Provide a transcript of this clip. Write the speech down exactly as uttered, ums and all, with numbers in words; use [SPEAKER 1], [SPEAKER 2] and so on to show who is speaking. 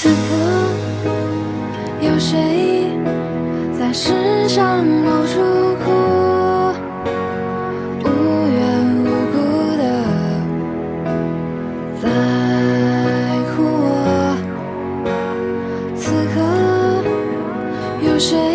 [SPEAKER 1] 此刻有谁在世上冒出哭，无缘无故的在乎我？此刻有谁